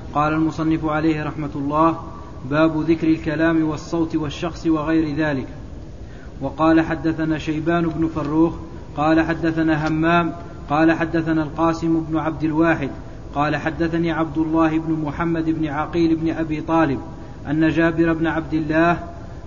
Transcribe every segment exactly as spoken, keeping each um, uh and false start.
قال المصنف عليه رحمة الله: باب ذكر الكلام والصوت والشخص وغير ذلك. وقال حدثنا شيبان بن فروخ قال حدثنا همام قال حدثنا القاسم بن عبد الواحد قال حدثني عبد الله بن محمد بن عقيل بن أبي طالب أن جابر بن عبد الله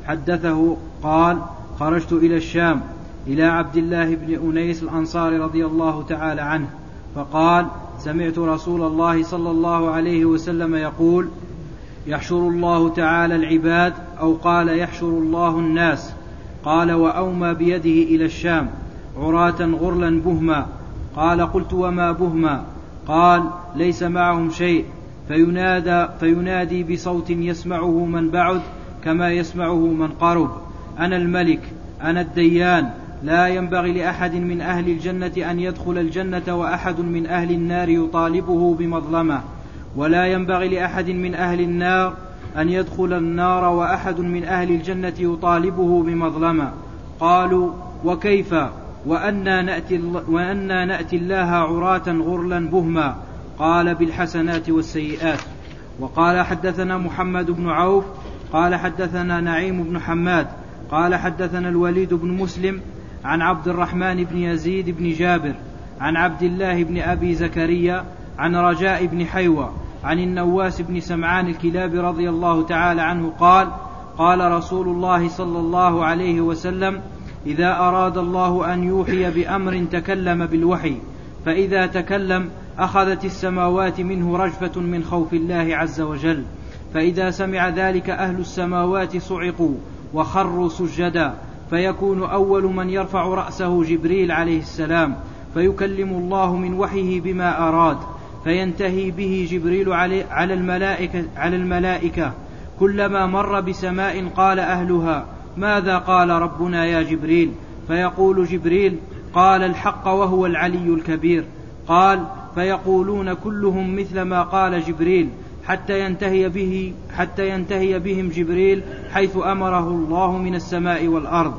حدثه قال: خرجت إلى الشام إلى عبد الله بن أنيس الأنصاري رضي الله تعالى عنه، فقال: سمعت رسول الله صلى الله عليه وسلم يقول: يحشر الله تعالى العباد، أو قال: يحشر الله الناس. قال: وأومى بيده إلى الشام عراة غرلا بهما. قال: قلت: وما بهما؟ قال: ليس معهم شيء، فينادى فينادي بصوت يسمعه من بعد كما يسمعه من قرب: أنا الملك، أنا الديان، لا ينبغي لأحد من أهل الجنة أن يدخل الجنة وأحد من أهل النار يطالبه بمظلمة، ولا ينبغي لأحد من أهل النار أن يدخل النار وأحد من أهل الجنة يطالبه بمظلمة. قالوا: وكيف؟ وأنا نأتي, وأنا نأتي الله عراة غرلا بهما. قال: بالحسنات والسيئات. وقال حدثنا محمد بن عوف قال حدثنا نعيم بن حماد قال حدثنا الوليد بن مسلم عن عبد الرحمن بن يزيد بن جابر عن عبد الله بن أبي زكريا عن رجاء بن حيوة عن النواس بن سمعان الكلابي رضي الله تعالى عنه قال: قال رسول الله صلى الله عليه وسلم: إذا أراد الله أن يوحي بأمر تكلم بالوحي، فإذا تكلم أخذت السماوات منه رجفة من خوف الله عز وجل، فإذا سمع ذلك أهل السماوات صعقوا وخروا سجدا، فيكون أول من يرفع رأسه جبريل عليه السلام، فيكلم الله من وحيه بما أراد، فينتهي به جبريل على الملائكة, على الملائكة كلما مر بسماء قال أهلها: ماذا قال ربنا يا جبريل؟ فيقول جبريل: قال الحق وهو العلي الكبير. قال: فيقولون كلهم مثل ما قال جبريل حتى ينتهي به حتى ينتهي بهم جبريل حيث أمره الله من السماء والأرض.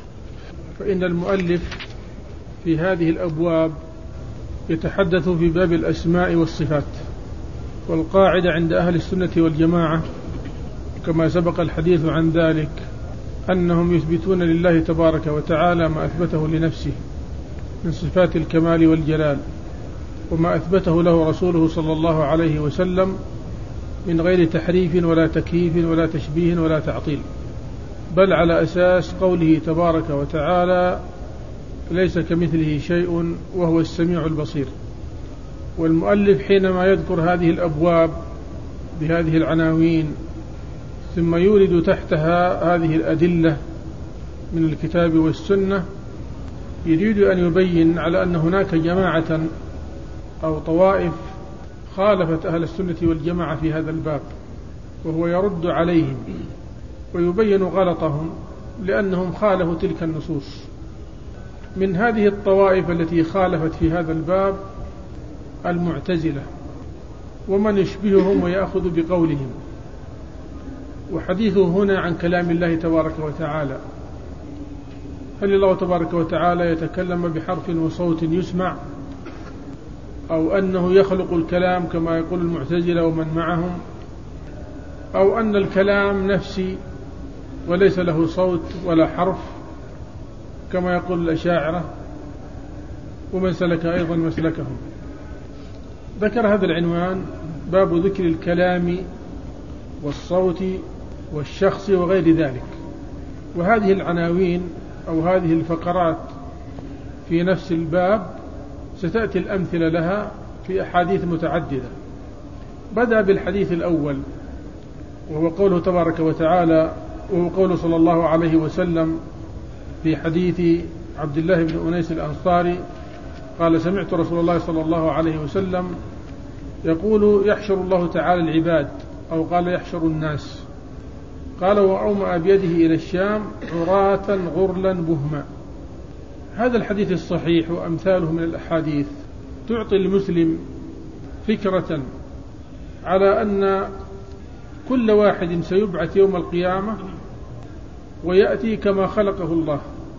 فإن المؤلف في هذه الأبواب يتحدث في باب الأسماء والصفات، والقاعدة عند أهل السنة والجماعة كما سبق الحديث عن ذلك أنهم يثبتون لله تبارك وتعالى ما أثبته لنفسه من صفات الكمال والجلال، وما أثبته له رسوله صلى الله عليه وسلم من غير تحريف ولا تكييف ولا تشبيه ولا تعطيل، بل على أساس قوله تبارك وتعالى: ليس كمثله شيء وهو السميع البصير. والمؤلف حينما يذكر هذه الأبواب بهذه العناوين ثم يورد تحتها هذه الأدلة من الكتاب والسنة، يريد أن يبين على أن هناك جماعة أو طوائف خالفت أهل السنة والجماعة في هذا الباب، وهو يرد عليهم ويبين غلطهم لأنهم خالفوا تلك النصوص. من هذه الطوائف التي خالفت في هذا الباب المعتزلة ومن يشبههم ويأخذ بقولهم، وحديثه هنا عن كلام الله تبارك وتعالى. هل الله تبارك وتعالى يتكلم بحرف وصوت يسمع، أو أنه يخلق الكلام كما يقول المعتزلة ومن معهم، أو أن الكلام نفسي وليس له صوت ولا حرف كما يقول الأشاعرة ومن سلك أيضا مسلكهم. ذكر هذا العنوان: باب ذكر الكلام والصوت والشخص وغير ذلك. وهذه العناوين أو هذه الفقرات في نفس الباب ستأتي الأمثلة لها في أحاديث متعددة. بدأ بالحديث الأول وهو قوله تبارك وتعالى، وهو قوله صلى الله عليه وسلم في حديث عبد الله بن أنيس الأنصاري قال: سمعت رسول الله صلى الله عليه وسلم يقول: يحشر الله تعالى العباد، أو قال: يحشر الناس. قال: وأومأ بيده إلى الشام عراة غرلا بهما. هذا الحديث الصحيح وأمثاله من الأحاديث تعطي المسلم فكرة على أن كل واحد سيبعث يوم القيامة ويأتي كما خلقه الله،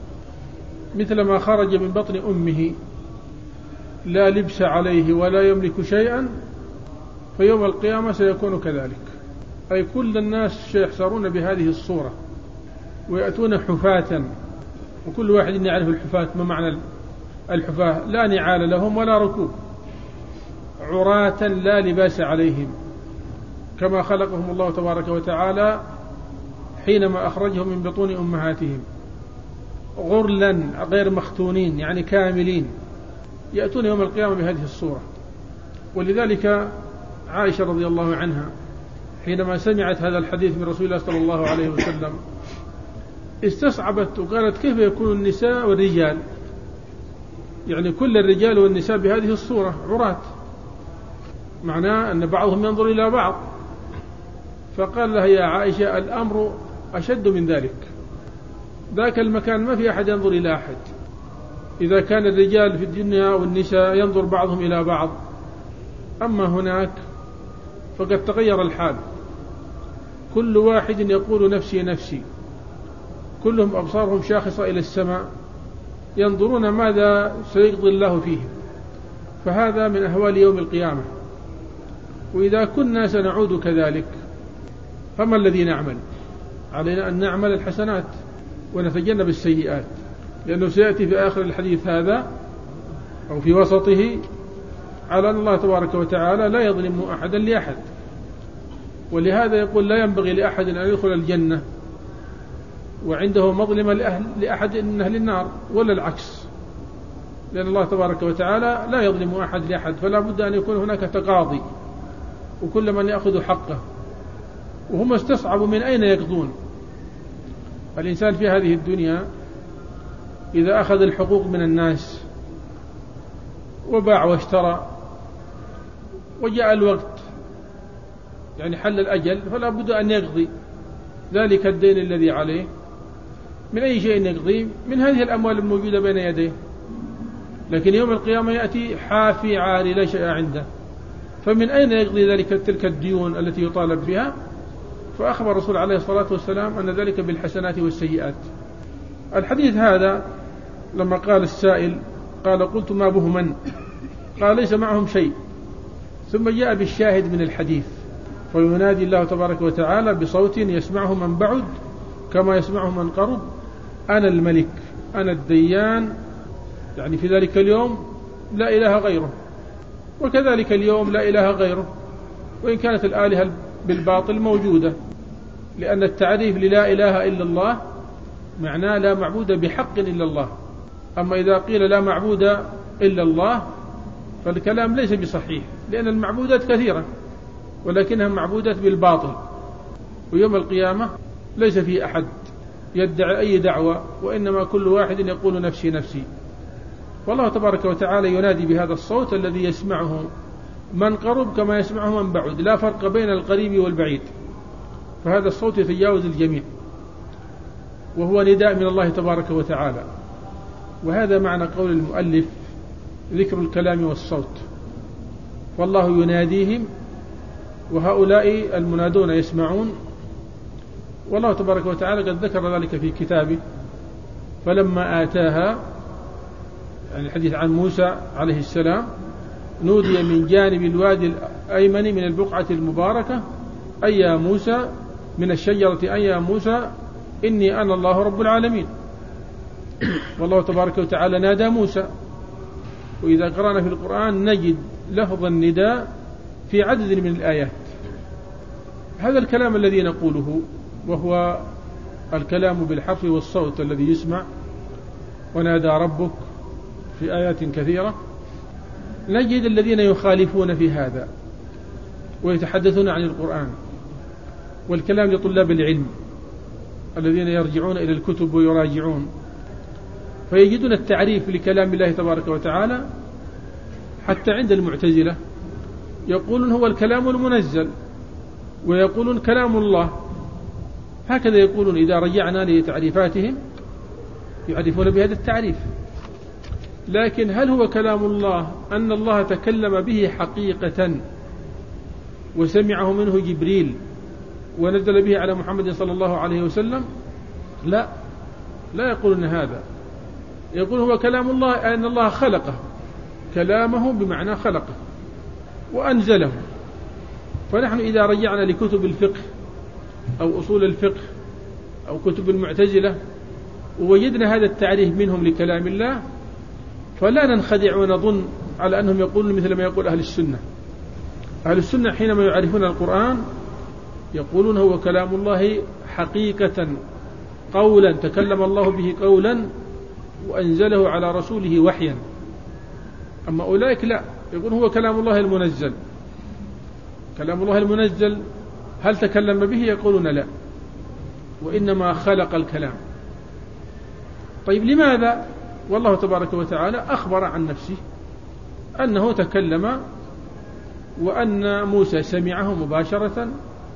مثل ما خرج من بطن أمه لا لبس عليه ولا يملك شيئا، فيوم القيامة سيكون كذلك، أي كل الناس سيحشرون بهذه الصورة ويأتون حفاة، وكل واحد يعرف الحفاة ما معنى الحفاة، لا نعال لهم ولا ركوب، عراة لا لباس عليهم، كما خلقهم الله تبارك وتعالى حينما أخرجهم من بطون أمهاتهم، غرلا غير مختونين يعني كاملين، يأتون يوم القيامة بهذه الصورة. ولذلك عائشة رضي الله عنها حينما سمعت هذا الحديث من رسول الله صلى الله عليه وسلم استصعبت وقالت: كيف يكون النساء والرجال، يعني كل الرجال والنساء بهذه الصورة عراة، معناه أن بعضهم ينظر إلى بعض. فقال لها: يا عائشة الأمر أشد من ذلك، ذاك المكان ما في أحد ينظر إلى أحد، إذا كان الرجال في الدنيا والنساء ينظر بعضهم إلى بعض، أما هناك فقد تغير الحال، كل واحد يقول نفسي نفسي، كلهم أبصارهم شاخصة إلى السماء ينظرون ماذا سيقضي الله فيهم. فهذا من أهوال يوم القيامة. وإذا كنا سنعود كذلك فما الذي نعمل؟ علينا أن نعمل الحسنات ونتجنب السيئات، لأنه سيأتي في آخر الحديث هذا أو في وسطه على أن الله تبارك وتعالى لا يظلم أحدا لأحد، ولهذا يقول: لا ينبغي لأحد أن يدخل الجنة وعنده مظلمة لأحد من أهل النار، ولا العكس، لأن الله تبارك وتعالى لا يظلم أحد لأحد، فلا بد أن يكون هناك تقاضي، وكل من يأخذ حقه. وهم استصعبوا من أين يقضون. الإنسان في هذه الدنيا إذا أخذ الحقوق من الناس وباع واشترى وجاء الوقت يعني حل الأجل، فلا بد أن يقضي ذلك الدين الذي عليه. من أي شيء يقضي؟ من هذه الأموال الموجودة بين يديه. لكن يوم القيامة يأتي حافي عاري لا شيء عنده، فمن أين يقضي ذلك تلك الديون التي يطالب بها؟ فأخبر الرسول عليه الصلاة والسلام أن ذلك بالحسنات والسيئات. الحديث هذا لما قال السائل قال: قلت ما به من؟ قال: ليس معهم شيء. ثم جاء بالشاهد من الحديث: فينادي الله تبارك وتعالى بصوت يسمعه من بعد كما يسمعه من قرب: أنا الملك أنا الديان. يعني في ذلك اليوم لا إله غيره، وكذلك اليوم لا إله غيره، وإن كانت الآلهة بالباطل موجودة، لأن التعريف للا إله إلا الله معناه لا معبود بحق إلا الله. أما إذا قيل لا معبود إلا الله فالكلام ليس بصحيح، لأن المعبودات كثيرة ولكنها معبودات بالباطل. ويوم القيامة ليس في أحد يدعي أي دعوة، وإنما كل واحد يقول نفسي نفسي. والله تبارك وتعالى ينادي بهذا الصوت الذي يسمعه من قرب كما يسمعه من بعد، لا فرق بين القريب والبعيد، فهذا الصوت يتجاوز الجميع، وهو نداء من الله تبارك وتعالى. وهذا معنى قول المؤلف: ذكر الكلام والصوت. والله يناديهم وهؤلاء المنادون يسمعون. والله تبارك وتعالى قد ذكر ذلك في كتابه: فلما آتاها، يعني الحديث عن موسى عليه السلام، نودي من جانب الوادي الأيمن من البقعة المباركة أي يا موسى، من الشجرة أي يا موسى إني أنا الله رب العالمين. والله تبارك وتعالى نادى موسى. وإذا قرأنا في القرآن نجد لفظ النداء في عدد من الآيات. هذا الكلام الذي نقوله وهو الكلام بالحرف والصوت الذي يسمع: ونادى ربك في آيات كثيرة، نجد الذين يخالفون في هذا ويتحدثون عن القرآن، والكلام لطلاب العلم الذين يرجعون إلى الكتب ويراجعون، فيجدون التعريف لكلام الله تبارك وتعالى. حتى عند المعتزلة يقولون هو الكلام المنزل، ويقولون كلام الله، هكذا يقولون. إذا رجعنا لتعريفاتهم يعرفون بهذا التعريف. لكن هل هو كلام الله أن الله تكلم به حقيقة وسمعه منه جبريل ونزل به على محمد صلى الله عليه وسلم؟ لا، لا يقولون هذا. يقول هو كلام الله أن الله خلقه، كلامه بمعنى خلقه وأنزله، فنحن إذا رجعنا لكتب الفقه أو أصول الفقه أو كتب المعتزلة ووجدنا هذا التعريف منهم لكلام الله فلا ننخدع ونظن على أنهم يقولون مثل ما يقول أهل السنة. أهل السنة حينما يعرفون القرآن يقولون هو كلام الله حقيقة قولا تكلم الله به قولا وأنزله على رسوله وحيا. أما أولئك لا، يقول هو كلام الله المنزل. كلام الله المنزل هل تكلم به؟ يقولون لا، وإنما خلق الكلام. طيب لماذا؟ والله تبارك وتعالى أخبر عن نفسه أنه تكلم وأن موسى سمعه مباشرة،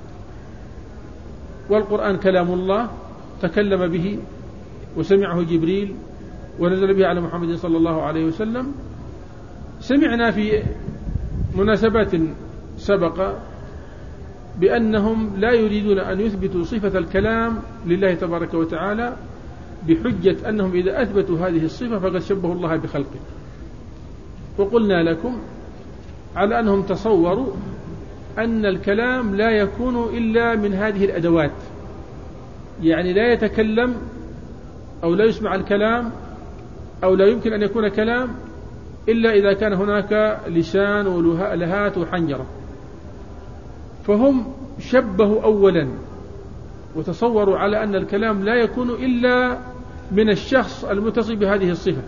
والقرآن كلام الله تكلم به وسمعه جبريل ونزل به على محمد صلى الله عليه وسلم. سمعنا في مناسبات سبق بأنهم لا يريدون أن يثبتوا صفة الكلام لله تبارك وتعالى بحجة أنهم إذا أثبتوا هذه الصفة فقد شبهوا الله بخلقه. وقلنا لكم على أنهم تصوروا أن الكلام لا يكون إلا من هذه الأدوات، يعني لا يتكلم أو لا يسمع الكلام أو لا يمكن أن يكون كلام إلا إذا كان هناك لسان ولهات وحنجرة. فهم شبهوا أولا وتصوروا على أن الكلام لا يكون إلا من الشخص المتصف بهذه الصفة.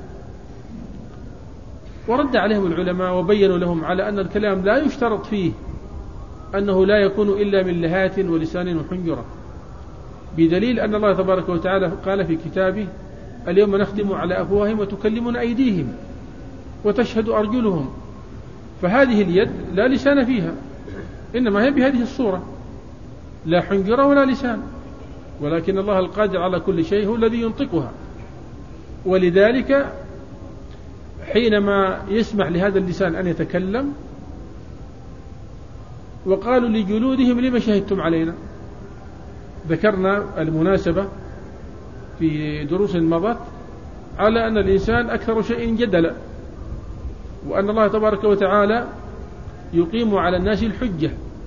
ورد عليهم العلماء وبينوا لهم على أن الكلام لا يشترط فيه أنه لا يكون إلا من لهات ولسان وحنجرة، بدليل أن الله تبارك وتعالى قال في كتابه اليوم نختم على أفواههم وتكلمنا أيديهم وتشهد أرجلهم. فهذه اليد لا لسان فيها، إنما هي بهذه الصورة، لا حنجرة ولا لسان، ولكن الله القادر على كل شيء هو الذي ينطقها. ولذلك حينما يسمح لهذا اللسان أن يتكلم وقالوا لجلودهم لما شهدتم علينا، ذكرنا المناسبة في دروس مضت على أن الإنسان أكثر شيء جدلا، وأن الله تبارك وتعالى يقيم على الناس الحجة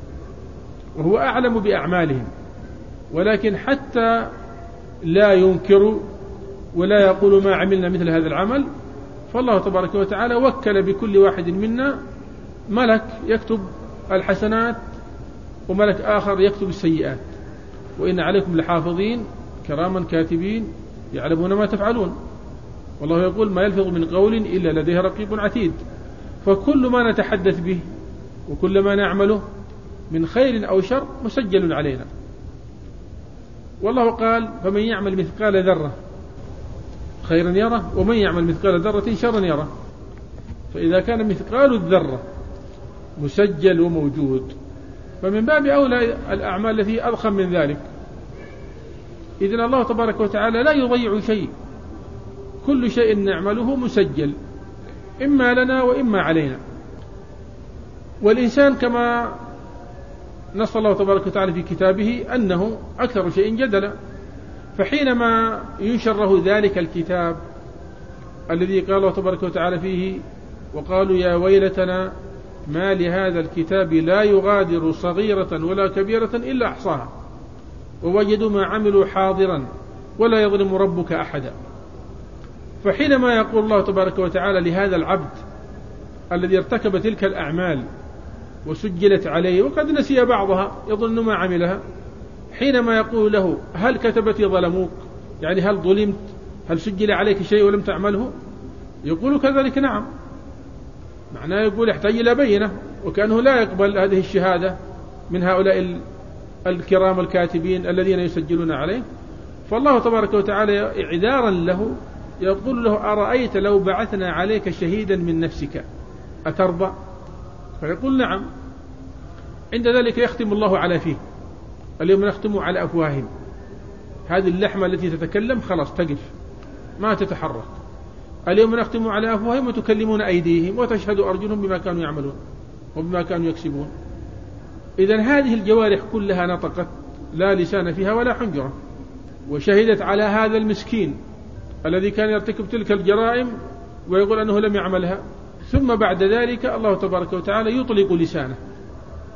وهو أعلم بأعمالهم، ولكن حتى لا ينكر ولا يقول ما عملنا مثل هذا العمل، فالله تبارك وتعالى وكل بكل واحد منا ملك يكتب الحسنات وملك آخر يكتب السيئات، وإن عليكم لحافظين كراما كاتبين يعلمون ما تفعلون. والله يقول ما يلفظ من قول إلا لديه رقيب عتيد. فكل ما نتحدث به وكل ما نعمله من خير أو شر مسجل علينا. والله قال فمن يعمل مثقال ذرة خيرا يره ومن يعمل مثقال ذرة شرا يره. فإذا كان مثقال الذرة مسجل وموجود فمن باب أولى الأعمال التي أضخم من ذلك. إذن الله تبارك وتعالى لا يضيع شيء، كل شيء نعمله مسجل إما لنا وإما علينا. والإنسان كما نص الله تبارك وتعالى في كتابه أنه أكثر شيء جدلا، فحينما ينشر له ذلك الكتاب الذي قال الله تبارك وتعالى فيه وقالوا يا ويلتنا ما لهذا الكتاب لا يغادر صغيرة ولا كبيرة إلا أحصاها ووجدوا ما عملوا حاضرا ولا يظلم ربك أحدا. فحينما يقول الله تبارك وتعالى لهذا العبد الذي ارتكب تلك الأعمال وسجلت عليه وقد نسي بعضها يظن ما عملها، حينما يقول له هل كتبتي ظلموك، يعني هل ظلمت، هل سجل عليك شيء ولم تعمله، يقول كذلك نعم، معناه يقول يحتاج إلى بينة، وكأنه لا يقبل هذه الشهادة من هؤلاء الكرام الكاتبين الذين يسجلون عليه. فالله تبارك وتعالى إعذارا له يقول له أرأيت لو بعثنا عليك شهيدا من نفسك أترضى؟ فيقول نعم. عند ذلك يختم الله على فيه اليوم نختم على أفواههم، هذه اللحمة التي تتكلم خلاص تقف ما تتحرك. اليوم نختم على أفواههم وتكلمون أيديهم وتشهد أرجلهم بما كانوا يعملون وبما كانوا يكسبون. إذن هذه الجوارح كلها نطقت لا لسان فيها ولا حنجرة، وشهدت على هذا المسكين الذي كان يرتكب تلك الجرائم ويقول أنه لم يعملها. ثم بعد ذلك الله تبارك وتعالى يطلق لسانه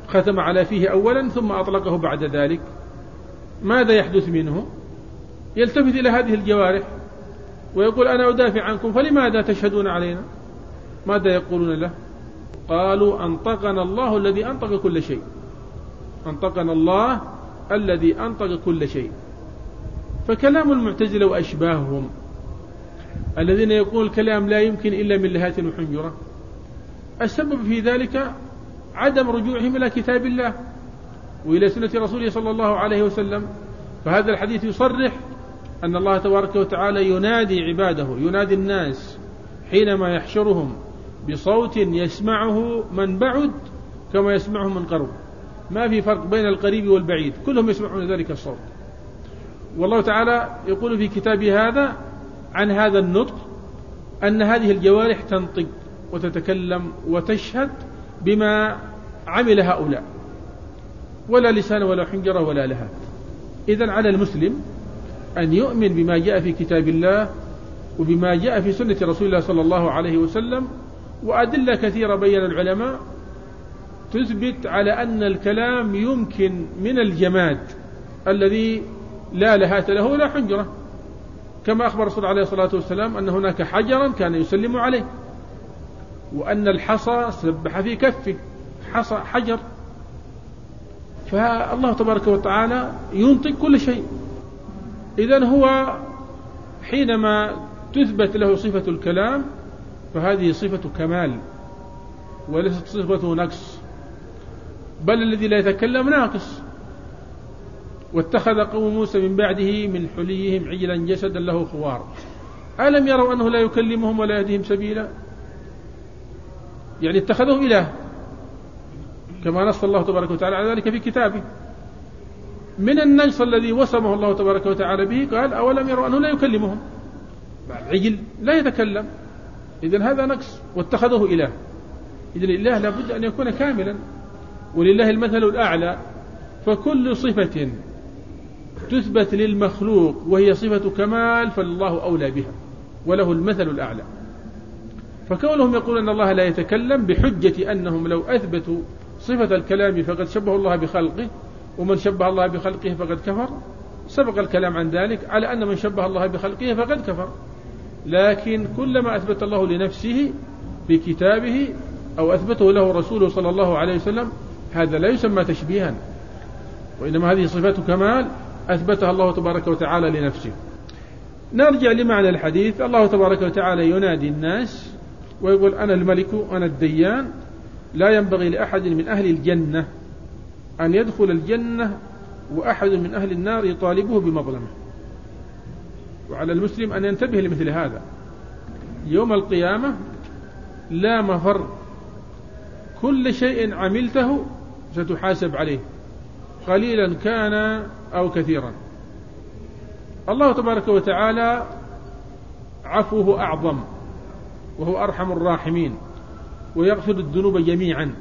ختم على فيه أولا ثم أطلقه بعد ذلك، ماذا يحدث منه؟ يلتفت إلى هذه الجوارح ويقول أنا أدافع عنكم فلماذا تشهدون علينا؟ ماذا يقولون له؟ قالوا أنطقنا الله الذي أنطق كل شيء، أنطقنا الله الذي أنطق كل شيء. فكلام المعتزلة وأشباههم الذين يقول الكلام لا يمكن إلا من لهات وحنجرة، السبب في ذلك عدم رجوعهم إلى كتاب الله وإلى سنة رسوله صلى الله عليه وسلم. فهذا الحديث يصرح أن الله تبارك وتعالى ينادي عباده، ينادي الناس حينما يحشرهم بصوت يسمعه من بعد كما يسمعه من قرب، ما في فرق بين القريب والبعيد، كلهم يسمعون ذلك الصوت. والله تعالى يقول في كتابه هذا عن هذا النطق أن هذه الجوارح تنطق وتتكلم وتشهد بما عمل هؤلاء، ولا لسان ولا حنجرة ولا لها. إذن على المسلم أن يؤمن بما جاء في كتاب الله وبما جاء في سنة رسول الله صلى الله عليه وسلم، وأدلة كثيرة بين العلماء تثبت على أن الكلام يمكن من الجماد الذي لا لهات له ولا حنجرة، كما أخبر الرسول عليه الصلاة والسلام أن هناك حجرا كان يسلم عليه، وأن الحصى سبح في كفه، حصى حجر. فالله تبارك وتعالى ينطق كل شيء. إذن هو حينما تثبت له صفة الكلام فهذه صفة كمال وليست صفة نقص، بل الذي لا يتكلم ناقص. واتخذ قوم موسى من بعده من حليهم عجلا جسدا له خوار ألم يروا أنه لا يكلمهم ولا يهديهم سبيلا؟ يعني اتخذوه إله كما نص الله تبارك وتعالى على ذلك في كتابه. من النقص الذي وصمه الله تبارك وتعالى به قال أولم يروا أنه لا يكلمهم، العجل لا يتكلم، إذن هذا نقص واتخذوه إله. إذن الله لابد أن يكون كاملا، ولله المثل الأعلى. فكل صفة تثبت للمخلوق وهي صفة كمال فالله أولى بها وله المثل الأعلى. فكونهم يقولون أن الله لا يتكلم بحجة أنهم لو أثبتوا صفة الكلام فقد شبه الله بخلقه، ومن شبه الله بخلقه فقد كفر، سبق الكلام عن ذلك على أن من شبه الله بخلقه فقد كفر. لكن كلما أثبت الله لنفسه بكتابه أو أثبته له رسوله صلى الله عليه وسلم هذا لا يسمى تشبيها، وإنما هذه صفات كمال أثبتها الله تبارك وتعالى لنفسه. نرجع لمعنى الحديث. الله تبارك وتعالى ينادي الناس ويقول أنا الملك أنا الديان، لا ينبغي لأحد من أهل الجنة أن يدخل الجنة وأحد من أهل النار يطالبه بمظلمة. وعلى المسلم أن ينتبه لمثل هذا. يوم القيامة لا مفر، كل شيء عملته ستحاسب عليه قليلا كان أو كثيرا. الله تبارك وتعالى عفوه أعظم وهو أرحم الراحمين، ويغفر الذنوب جميعا.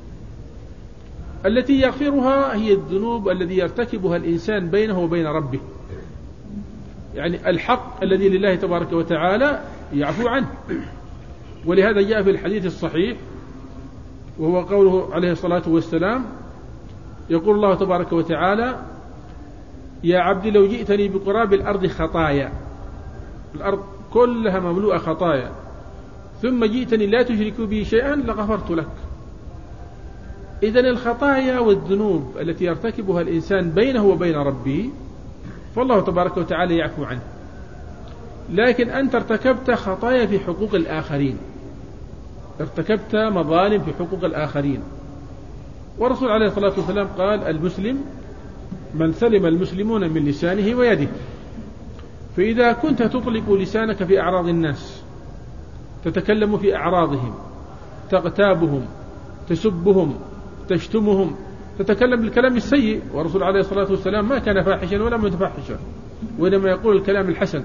التي يغفرها هي الذنوب الذي يرتكبها الإنسان بينه وبين ربه، يعني الحق الذي لله تبارك وتعالى يعفو عنه. ولهذا جاء في الحديث الصحيح وهو قوله عليه الصلاة والسلام، يقول الله تبارك وتعالى يا عبدي لو جئتني بقراب الأرض خطايا، الأرض كلها مملوءة خطايا، ثم جئتني لا تشرك بي شيئا لغفرت لك. إذن الخطايا والذنوب التي يرتكبها الإنسان بينه وبين ربه فالله تبارك وتعالى يعفو عنه. لكن أنت ارتكبت خطايا في حقوق الآخرين، ارتكبت مظالم في حقوق الآخرين. ورسول عليه الصلاة والسلام قال المسلم من سلم المسلمون من لسانه ويده. فإذا كنت تطلق لسانك في أعراض الناس، تتكلم في أعراضهم، تغتابهم، تسبهم، تشتمهم، تتكلم بالكلام السيء، ورسول عليه الصلاة والسلام ما كان فاحشا ولا متفحشا، وإنما يقول الكلام الحسن.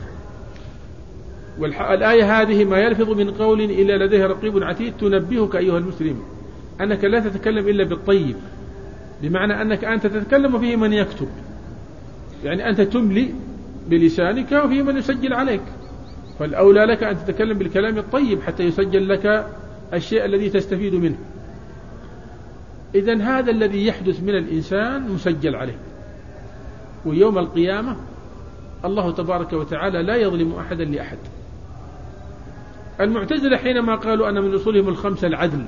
والآية هذه ما يلفظ من قول إلا لديه رقيب عتيد تنبهك أيها المسلم أنك لا تتكلم إلا بالطيب، بمعنى أنك أنت تتكلم فيه من يكتب، يعني أنت تملي بلسانك وفيه من يسجل عليك، فالأولى لك أن تتكلم بالكلام الطيب حتى يسجل لك الشيء الذي تستفيد منه. إذن هذا الذي يحدث من الإنسان مسجل عليه، ويوم القيامة الله تبارك وتعالى لا يظلم أحدا لأحد. المعتزلة حينما قالوا أن من أصولهم الخمسة العدل،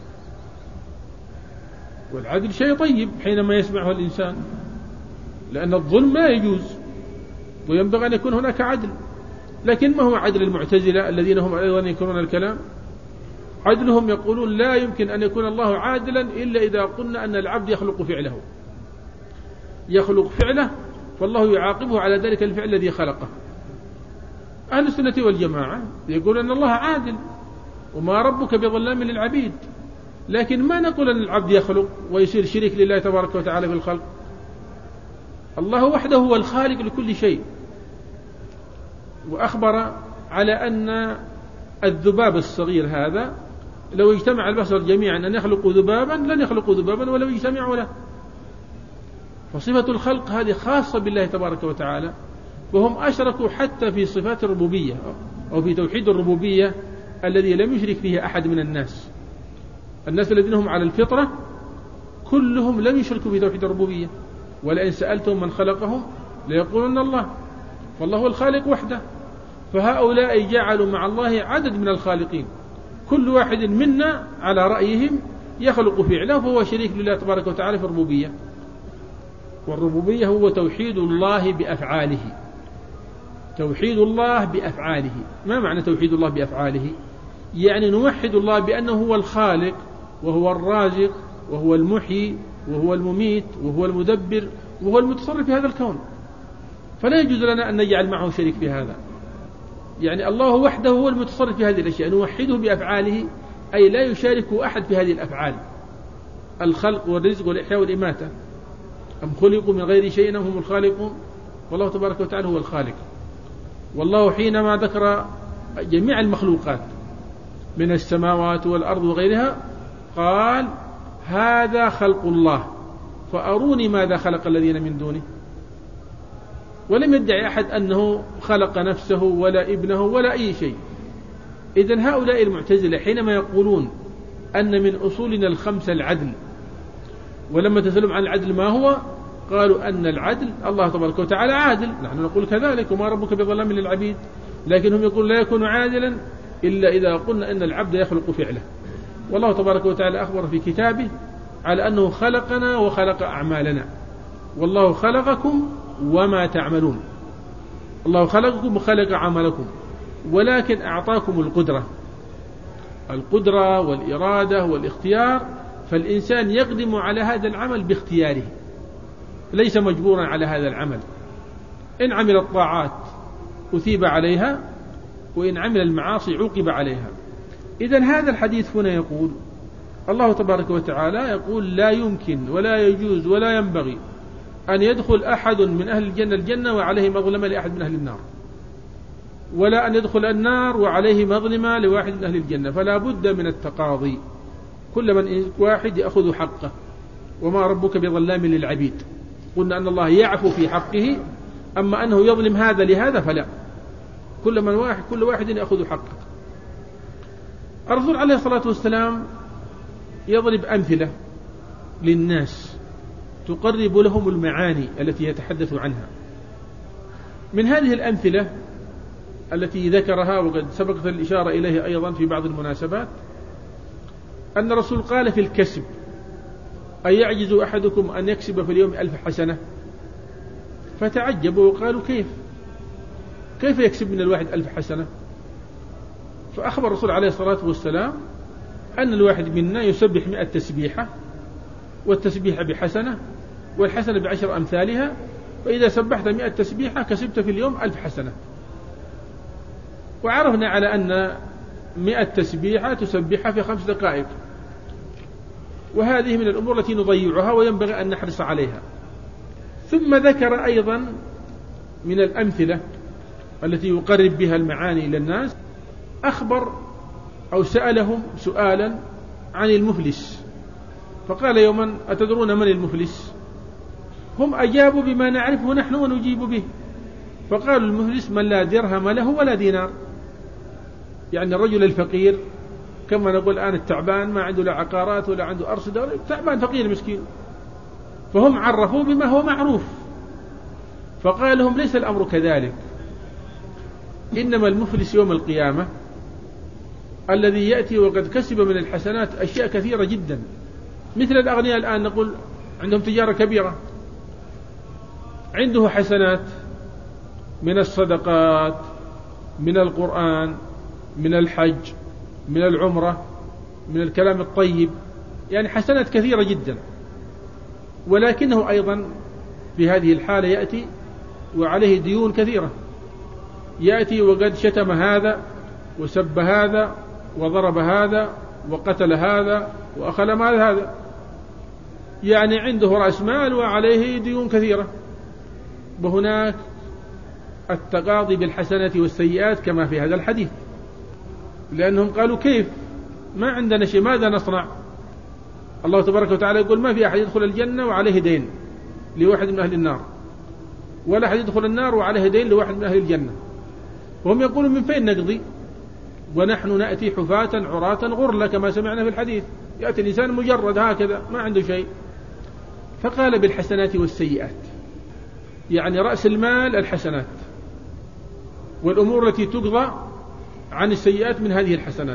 والعدل شيء طيب حينما يسمعه الإنسان، لأن الظلم لا يجوز وينبغي أن يكون هناك عدل. لكن ما هو عدل المعتزلة الذين هم أيضا ينكرون الكلام؟ عدلهم يقولون لا يمكن أن يكون الله عادلا إلا إذا قلنا أن العبد يخلق فعله، يخلق فعله فالله يعاقبه على ذلك الفعل الذي خلقه. أهل السنة والجماعة يقول أن الله عادل وما ربك بظلام للعبيد، لكن ما نقول أن العبد يخلق ويصير شريك لله تبارك وتعالى في الخلق. الله وحده هو الخالق لكل شيء، وأخبر على أن الذباب الصغير هذا لو اجتمع البشر جميعا أن يخلقوا ذبابا لن يخلقوا ذبابا ولو يجتمعوا له. فصفة الخلق هذه خاصة بالله تبارك وتعالى، وهم أشركوا حتى في صفات الربوبية أو في توحيد الربوبية الذي لم يشرك فيه أحد من الناس. الناس الذين هم على الفطرة كلهم لم يشركوا في توحيد الربوبية، ولئن سألتهم من خلقهم ليقولون الله، والله هو الخالق وحده. فهؤلاء جعلوا مع الله عدد من الخالقين، كل واحد منا على رأيهم يخلق فعله فهو شريك لله تبارك وتعالى في الربوبية. والربوبية هو توحيد الله بأفعاله، توحيد الله بأفعاله. ما معنى توحيد الله بأفعاله؟ يعني نوحد الله بأنه هو الخالق وهو الرازق وهو المحيي وهو المميت وهو المدبر وهو المتصرف في هذا الكون، فلا يجوز لنا أن نجعل معه شريك في هذا. يعني الله وحده هو المتصرف في هذه الأشياء، نوحده بأفعاله أي لا يشاركه أحد في هذه الأفعال، الخلق والرزق والإحياء والإماتة. أم خلقوا من غير شيء أم هم الخالقون، والله تبارك وتعالى هو الخالق. والله حينما ذكر جميع المخلوقات من السماوات والأرض وغيرها قال هذا خلق الله فأروني ماذا خلق الذين من دونه. ولم يدعي أحد أنه خلق نفسه ولا ابنه ولا أي شيء. إذن هؤلاء المعتزلة حينما يقولون أن من أصولنا الخمسة العدل، ولما تسألهم عن العدل ما هو قالوا أن العدل الله تبارك وتعالى عادل، نحن نقول كذلك وما ربك بظلام للعبيد، لكنهم يقول لا يكون عادلا إلا إذا قلنا أن العبد يخلق فعله. والله تبارك وتعالى أخبر في كتابه على أنه خلقنا وخلق أعمالنا، والله خلقكم وما تعملون. الله خلقكم وخلق عملكم، ولكن أعطاكم القدرة القدرة والإرادة والاختيار، فالإنسان يقدم على هذا العمل باختياره، ليس مجبورا على هذا العمل. إن عمل الطاعات أثيب عليها، وإن عمل المعاصي عوقب عليها. إذن هذا الحديث هنا يقول الله تبارك وتعالى يقول لا يمكن ولا يجوز ولا ينبغي أن يدخل أحد من أهل الجنة الجنة وعليه مظلمة لأحد من أهل النار، ولا أن يدخل النار وعليه مظلمة لواحد من أهل الجنة، فلا بد من التقاضي، كل من واحد يأخذ حقه، وما ربك بظلام للعبيد. قلنا أن الله يعفو في حقه، أما أنه يظلم هذا لهذا فلا، كل من واحد كل واحد يأخذ حقه. الرسول عليه الصلاة والسلام يضرب أمثلة للناس تقرب لهم المعاني التي يتحدث عنها. من هذه الأمثلة التي ذكرها وقد سبقت الإشارة إليه أيضا في بعض المناسبات، أن الرسول قال في الكسب أن يعجز أحدكم أن يكسب في اليوم ألف حسنة، فتعجبوا وقالوا كيف كيف يكسب من الواحد ألف حسنة؟ فأخبر الرسول عليه الصلاة والسلام أن الواحد منا يسبح مئة تسبيحة، والتسبيحة بحسنة، والحسنة بعشر أمثالها، فإذا سبحت مئة تسبيحة كسبت في اليوم ألف حسنة. وعرفنا على أن مئة تسبيحة تسبحها في خمس دقائق، وهذه من الأمور التي نضيعها وينبغي أن نحرص عليها. ثم ذكر أيضا من الأمثلة التي يقرب بها المعاني إلى الناس، أخبر أو سألهم سؤالا عن المفلس، فقال يوما أتدرون من المفلس؟ هم أجابوا بما نعرفه نحن ونجيب به، فقالوا المفلس من لا درهم له ولا دينار، يعني الرجل الفقير كما نقول الآن التعبان ما عنده لا عقارات ولا عنده أرصدة، تعبان فقير مسكين، فهم عرفوا بما هو معروف، فقال لهم ليس الأمر كذلك، إنما المفلس يوم القيامة الذي يأتي وقد كسب من الحسنات أشياء كثيرة جدا، مثل الأغنياء الآن نقول عندهم تجارة كبيرة، عنده حسنات من الصدقات، من القرآن، من الحج، من العمرة، من الكلام الطيب، يعني حسنات كثيرة جدا، ولكنه أيضا في هذه الحالة يأتي وعليه ديون كثيرة، يأتي وقد شتم هذا وسب هذا وضرب هذا وقتل هذا وأخل مال هذا، يعني عنده رأس مال وعليه ديون كثيرة. وهناك التقاضي بالحسنات والسيئات كما في هذا الحديث، لأنهم قالوا كيف ما عندنا شيء ماذا نصنع؟ الله تبارك وتعالى يقول ما في أحد يدخل الجنة وعليه دين لواحد من أهل النار، ولا أحد يدخل النار وعليه دين لواحد من أهل الجنة، وهم يقولون من فين نقضي ونحن نأتي حفاة عراة غرلا كما سمعنا في الحديث، يأتي الإنسان مجرد هكذا ما عنده شيء. فقال بالحسنات والسيئات، يعني رأس المال الحسنات والأمور التي تقضى عن السيئات من هذه الحسنات.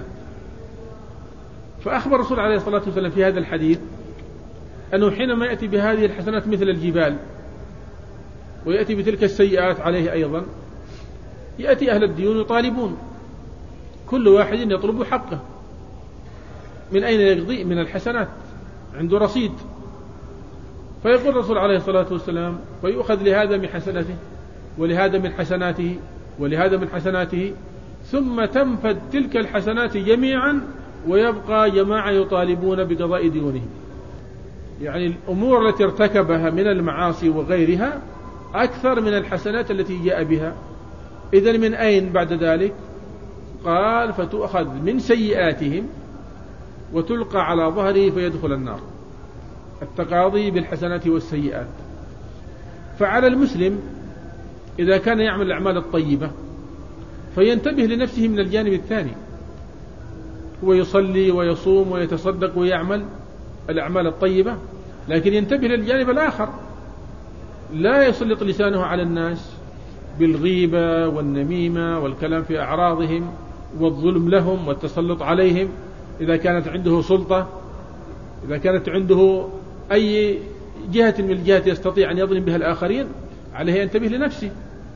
فأخبر الرسول عليه الصلاة والسلام في هذا الحديث أنه حينما يأتي بهذه الحسنات مثل الجبال ويأتي بتلك السيئات عليه أيضا، يأتي أهل الديون يطالبون، كل واحد يطلب حقه، من أين يقضي؟ من الحسنات، عنده رصيد. فيقول الرسول عليه الصلاة والسلام فيؤخذ لهذا من حسناته ولهذا من حسناته ولهذا من حسناته، ثم تنفد تلك الحسنات جميعا ويبقى جماعة يطالبون بقضاء ديونهم. يعني الأمور التي ارتكبها من المعاصي وغيرها أكثر من الحسنات التي جاء بها. إذن من أين بعد ذلك؟ قال فتؤخذ من سيئاتهم وتلقى على ظهره فيدخل النار. التقاضي بالحسنات والسيئات. فعلى المسلم إذا كان يعمل الأعمال الطيبة فينتبه لنفسه من الجانب الثاني، هو يصلي ويصوم ويتصدق ويعمل الأعمال الطيبة، لكن ينتبه للجانب الآخر، لا يسلط لسانه على الناس بالغيبة والنميمة والكلام في أعراضهم والظلم لهم والتسلط عليهم. إذا كانت عنده سلطة، إذا كانت عنده أي جهة من الجهات يستطيع أن يظلم بها الآخرين، عليه ينتبه لنفسه.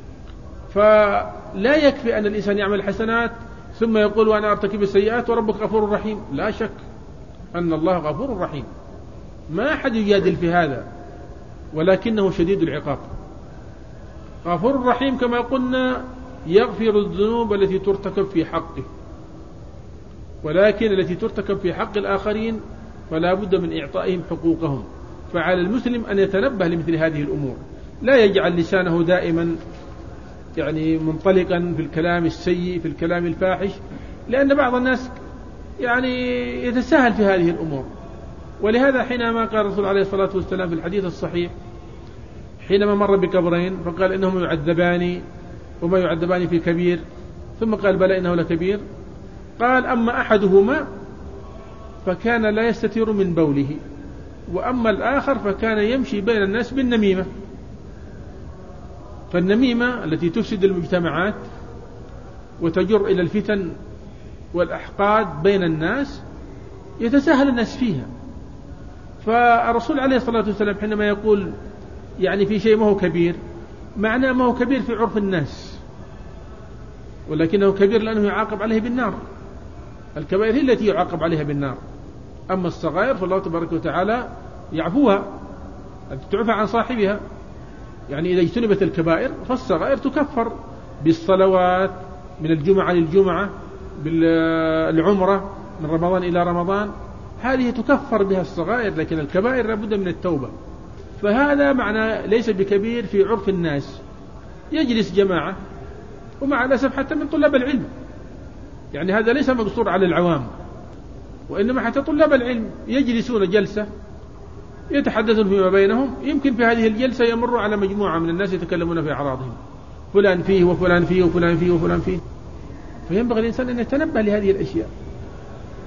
فلا يكفي أن الإنسان يعمل حسنات ثم يقول وأنا أرتكب السيئات وربك غفور رحيم. لا شك أن الله غفور رحيم، ما أحد يجادل في هذا، ولكنه شديد العقاب. غفور رحيم كما قلنا يغفر الذنوب التي ترتكب في حقه، ولكن التي ترتكب في حق الآخرين فلا بد من إعطائهم حقوقهم. فعلى المسلم أن يتنبه لمثل هذه الأمور، لا يجعل لسانه دائما يعني منطلقا في الكلام السيء، في الكلام الفاحش، لأن بعض الناس يعني يتساهل في هذه الأمور. ولهذا حينما قال الرسول عليه الصلاة والسلام في الحديث الصحيح حينما مر بقبرين فقال إنهم يعذبان وما يعذبان في كبير، ثم قال بلى إنه لكبير، قال أما أحدهما فكان لا يستتر من بوله، وأما الآخر فكان يمشي بين الناس بالنميمة. فالنميمة التي تفسد المجتمعات وتجر إلى الفتن والأحقاد بين الناس يتساهل الناس فيها. فالرسول عليه الصلاة والسلام حينما يقول يعني في شيء ما هو كبير، معناه ما هو كبير في عرف الناس، ولكنه كبير لأنه يعاقب عليه بالنار. الكبائر هي التي يعاقب عليها بالنار، أما الصغائر فالله تبارك وتعالى يعفوها، تعفى عن صاحبها. يعني إذا اجتنبت الكبائر فالصغائر تكفر بالصلوات من الجمعة للجمعة، بالعمرة من رمضان إلى رمضان، هذه تكفر بها الصغائر، لكن الكبائر لابد من التوبة. فهذا معنى ليس بكبير في عرف الناس. يجلس جماعة، ومع الأسف حتى من طلاب العلم، يعني هذا ليس مقصور على العوام، وإنما حتى طلاب العلم يجلسون جلسة يتحدثون فيما بينهم، يمكن في هذه الجلسة يمر على مجموعة من الناس يتكلمون في أعراضهم، فلان فيه وفلان فيه وفلان فيه وفلان فيه. فينبغي الإنسان أن يتنبه لهذه الأشياء.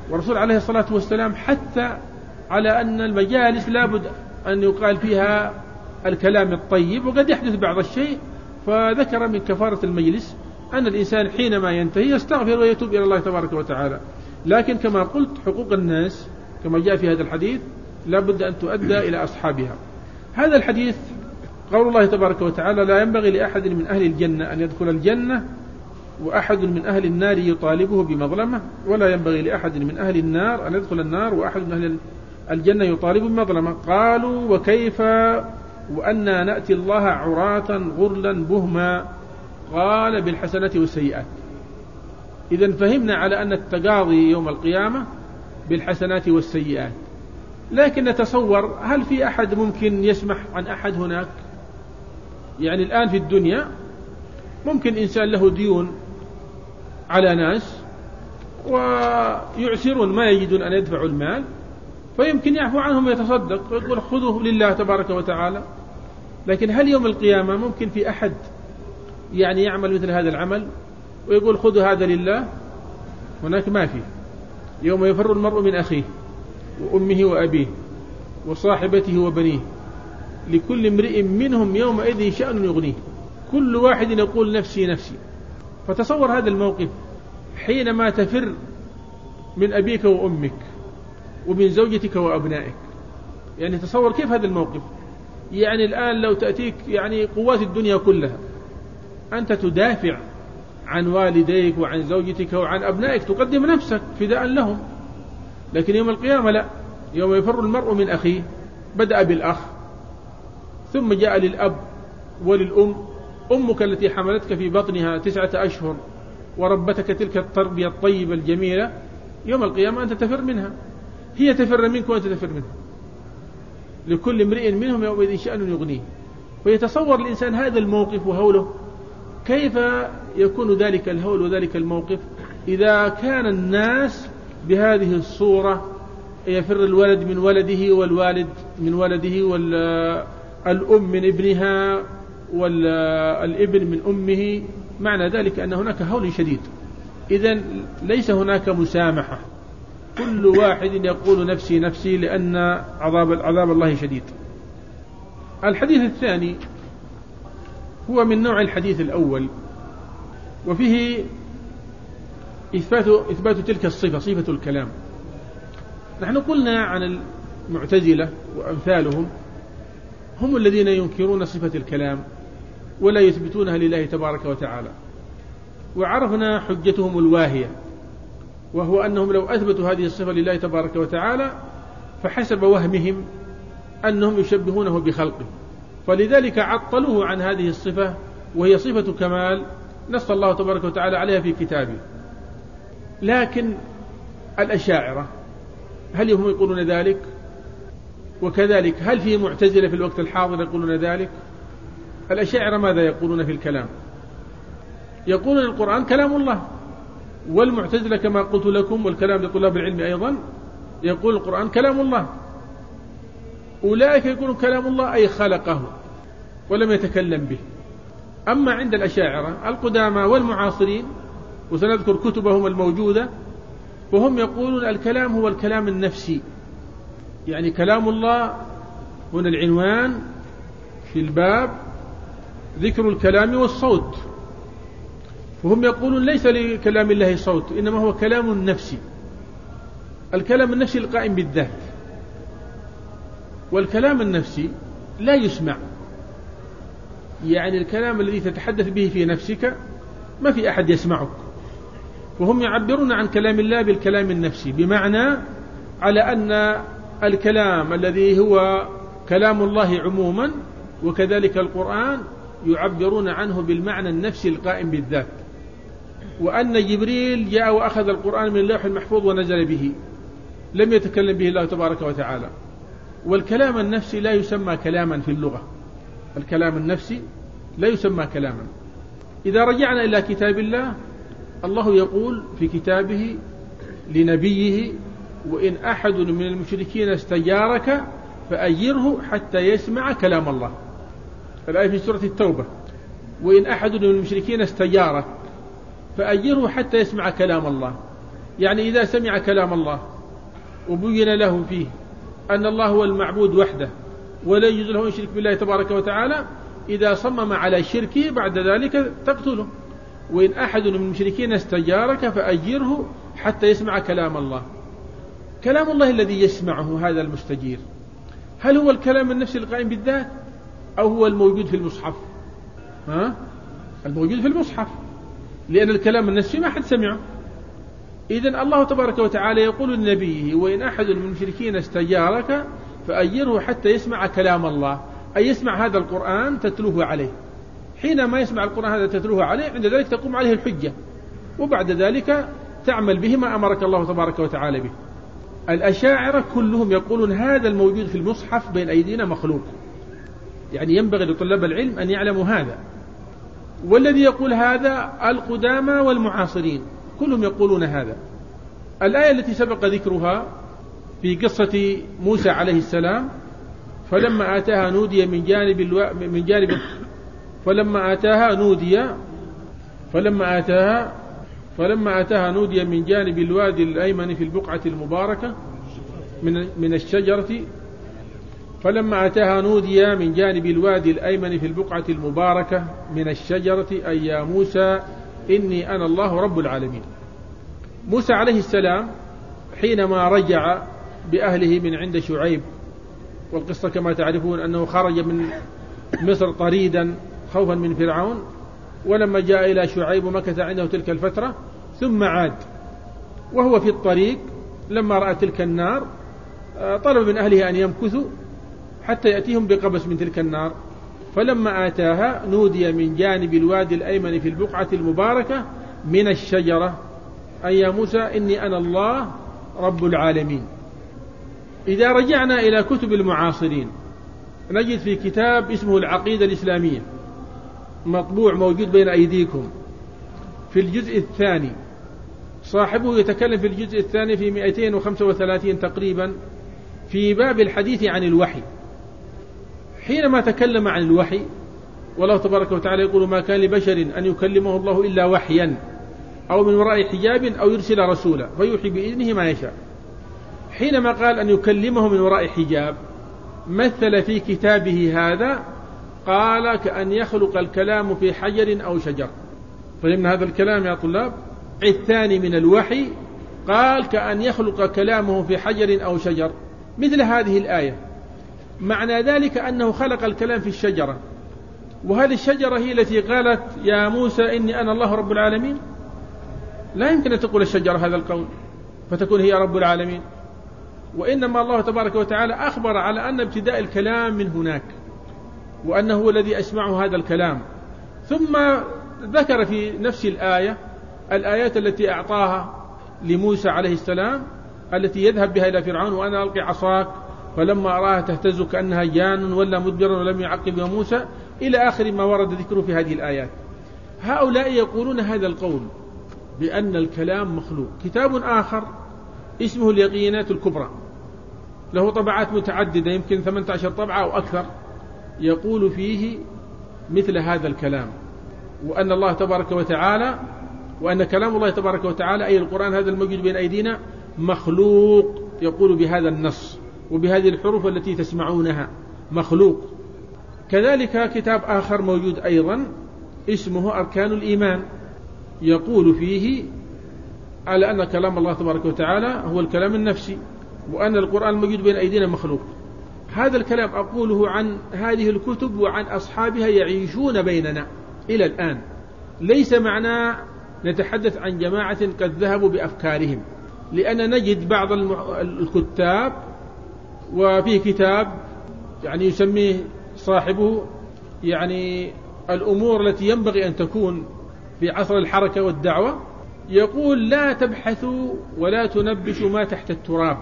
والرسول عليه الصلاة والسلام حتى على أن المجالس لابد أن يقال فيها الكلام الطيب، وقد يحدث بعض الشيء، فذكر من كفارة المجلس أن الإنسان حينما ينتهي يستغفر ويتوب إلى الله تبارك وتعالى. لكن كما قلت حقوق الناس كما جاء في هذا الحديث لابد أن تؤدى إلى أصحابها. هذا الحديث قول الله تبارك وتعالى: لا ينبغي لأحد من أهل الجنة أن يدخل الجنة وأحد من أهل النار يطالبه بمظلمة، ولا ينبغي لأحد من أهل النار أن يدخل النار وأحد من أهل الجنة يطالبه بمظلمة. قالوا: وكيف وأنا نأتي الله عراة غرلا بهما؟ قال: بالحسنات والسيئات. إذن فهمنا على أن التقاضي يوم القيامة بالحسنات والسيئات. لكن نتصور هل في أحد ممكن يسمح عن أحد هناك؟ يعني الآن في الدنيا ممكن إنسان له ديون على ناس ويعسرون ما يجدون أن يدفعوا المال، فيمكن يعفو عنهم ويتصدق ويقول خذوه لله تبارك وتعالى. لكن هل يوم القيامة ممكن في أحد يعني يعمل مثل هذا العمل ويقول خذوا هذا لله؟ هناك ما في. يوم يفر المرء من أخيه وأمه وأبيه وصاحبته وبنيه لكل امرئ منهم يومئذ شأن يغنيه، كل واحد يقول نفسي نفسي. فتصور هذا الموقف حينما تفر من أبيك وأمك ومن زوجتك وأبنائك. يعني تصور كيف هذا الموقف. يعني الآن لو تأتيك يعني قوات الدنيا كلها أنت تدافع عن والديك وعن زوجتك وعن أبنائك، تقدم نفسك فداء لهم. لكن يوم القيامة لا، يوم يفر المرء من أخيه بدأ بالأخ ثم جاء للأب وللأم. أمك التي حملتك في بطنها تسعة أشهر وربتك تلك التربية الطيبة الجميلة، يوم القيامة أنت تفر منها، هي تفر منك وأنت تفر منها. لكل امرئ منهم يومئذ شأن يغنيه. ويتصور الإنسان هذا الموقف وهوله، كيف يكون ذلك الهول وذلك الموقف إذا كان الناس بهذه الصورة، يفر الولد من ولده والوالد من ولده والأم من ابنها والابن من أمه. معنى ذلك أن هناك هول شديد. إذن ليس هناك مسامحة، كل واحد يقول نفسي نفسي، لأن عذاب عذاب الله شديد. الحديث الثاني هو من نوع الحديث الأول، وفيه إثبات, إثبات تلك الصفة، صفة الكلام. نحن قلنا عن المعتزلة وأمثالهم هم الذين ينكرون صفة الكلام ولا يثبتونها لله تبارك وتعالى، وعرفنا حجتهم الواهية، وهو أنهم لو أثبتوا هذه الصفة لله تبارك وتعالى فحسب وهمهم أنهم يشبهونه بخلقه، فلذلك عطلوه عن هذه الصفة وهي صفة كمال نص الله تبارك وتعالى عليها في كتابه. لكن الأشاعرة هل هم يقولون ذلك؟ وكذلك هل في معتزلة في الوقت الحاضر يقولون ذلك؟ الأشاعرة ماذا يقولون في الكلام؟ يقولون القرآن كلام الله، والمعتزلة كما قلت لكم والكلام لطلاب العلم أيضا يقول القرآن كلام الله. أولئك يقولون كلام الله أي خلقه ولم يتكلم به. أما عند الأشاعرة القدامى والمعاصرين، وسنذكر كتبهم الموجودة، وهم يقولون الكلام هو الكلام النفسي. يعني كلام الله هنا العنوان في الباب ذكر الكلام والصوت، وهم يقولون ليس لكلام الله صوت، إنما هو كلام نفسي. الكلام النفسي القائم بالذات، والكلام النفسي لا يسمع. يعني الكلام الذي تتحدث به في نفسك ما في أحد يسمعك. وهم يعبرون عن كلام الله بالكلام النفسي، بمعنى على أن الكلام الذي هو كلام الله عموما وكذلك القرآن يعبرون عنه بالمعنى النفسي القائم بالذات، وأن جبريل جاء وأخذ القرآن من اللوح المحفوظ ونزل به، لم يتكلم به الله تبارك وتعالى. والكلام النفسي لا يسمى كلاما في اللغة، الكلام النفسي لا يسمى كلاما. إذا رجعنا إلى كتاب الله، الله يقول في كتابه لنبيه: وإن أحد من المشركين استجارك فأجره حتى يسمع كلام الله. الآية في سورة التوبة: وإن أحد من المشركين استجارك فأجره حتى يسمع كلام الله. يعني إذا سمع كلام الله وبين له فيه أن الله هو المعبود وحده ولا يجوز له أن يشرك بالله تبارك وتعالى، إذا صمم على شركه بعد ذلك تقتله. وإن أحد من المشركين استجارك فأجره حتى يسمع كلام الله. كلام الله الذي يسمعه هذا المستجير هل هو الكلام النفسي القائم بالذات أو هو الموجود في المصحف؟ ها؟ الموجود في المصحف، لأن الكلام النفسي ما حد سمعه. إذن الله تبارك وتعالى يقول لنبيه: وإن أحد من المشركين استجارك فأجره حتى يسمع كلام الله، أي يسمع هذا القرآن تتلوه عليه. حينما يسمع القرآن هذا تتلوه عليه عند ذلك تقوم عليه الحجة، وبعد ذلك تعمل به ما أمرك الله تبارك وتعالى به. الأشاعرة كلهم يقولون هذا الموجود في المصحف بين أيدينا مخلوق، يعني ينبغي لطلاب العلم أن يعلموا هذا. والذي يقول هذا القدامى والمعاصرين كلهم يقولون هذا. الآية التي سبق ذكرها في قصة موسى عليه السلام: فلما آتاها نودي من جانب الو... من جانب فلما آتاها نودي فلما آتاها فلما آتاها نودي من جانب الوادي الأيمن في البقعة المباركة من من الشجرة فلما آتاها نودي من جانب الوادي الأيمن في البقعة المباركة من الشجرة أي يا موسى إني أنا الله رب العالمين. موسى عليه السلام حينما رجع بأهله من عند شعيب، والقصة كما تعرفون أنه خرج من مصر طريدا خوفا من فرعون، ولما جاء إلى شعيب مكث عنده تلك الفترة ثم عاد. وهو في الطريق لما رأى تلك النار طلب من أهله أن يمكثوا حتى يأتيهم بقبس من تلك النار. فلما آتاها نودي من جانب الوادي الأيمن في البقعة المباركة من الشجرة أي يا موسى إني أنا الله رب العالمين. إذا رجعنا إلى كتب المعاصرين نجد في كتاب اسمه العقيدة الإسلامية مطبوع موجود بين أيديكم في الجزء الثاني، صاحبه يتكلم في الجزء الثاني في مئتين وخمسة وثلاثين تقريبا في باب الحديث عن الوحي. حينما تكلم عن الوحي والله تبارك وتعالى يقول: ما كان لبشر أن يكلمه الله إلا وحيا أو من وراء حجاب أو يرسل رسولا فيوحي بإذنه ما يشاء. حينما قال أن يكلمه من وراء حجاب مثل في كتابه هذا قال كأن يخلق الكلام في حجر أو شجر. فهمنا هذا الكلام يا طلاب؟ الثاني من الوحي قال كأن يخلق كلامه في حجر أو شجر مثل هذه الآية. معنى ذلك أنه خلق الكلام في الشجرة، وهذه الشجرة هي التي قالت يا موسى إني أنا الله رب العالمين. لا يمكن أن تقول الشجرة هذا القول فتكون هي رب العالمين، وإنما الله تبارك وتعالى أخبر على أن ابتداء الكلام من هناك وأنه هو الذي أسمعه هذا الكلام. ثم ذكر في نفس الآية الآيات التي أعطاها لموسى عليه السلام التي يذهب بها إلى فرعون: وأنا ألقي عصاك فلما أراها تهتز كأنها جان ولا مدبرا ولم يعقب يا موسى، إلى آخر ما ورد ذكره في هذه الآيات. هؤلاء يقولون هذا القول بأن الكلام مخلوق. كتاب آخر اسمه اليقينات الكبرى له طبعات متعددة يمكن ثمانية عشر طبعة أو أكثر، يقول فيه مثل هذا الكلام، وأن الله تبارك وتعالى وأن كلام الله تبارك وتعالى أي القرآن هذا الموجود بين أيدينا مخلوق. يقول بهذا النص وبهذه الحروف التي تسمعونها مخلوق. كذلك كتاب آخر موجود أيضا اسمه أركان الإيمان، يقول فيه على أن كلام الله تبارك وتعالى هو الكلام النفسي وأن القرآن الموجود بين أيدينا مخلوق. هذا الكلام أقوله عن هذه الكتب وعن أصحابها يعيشون بيننا إلى الآن. ليس معنى نتحدث عن جماعة قد ذهبوا بأفكارهم، لأن نجد بعض الكتاب وفيه كتاب يعني يسميه صاحبه يعني الأمور التي ينبغي أن تكون في عصر الحركة والدعوة، يقول لا تبحثوا ولا تنبشوا ما تحت التراب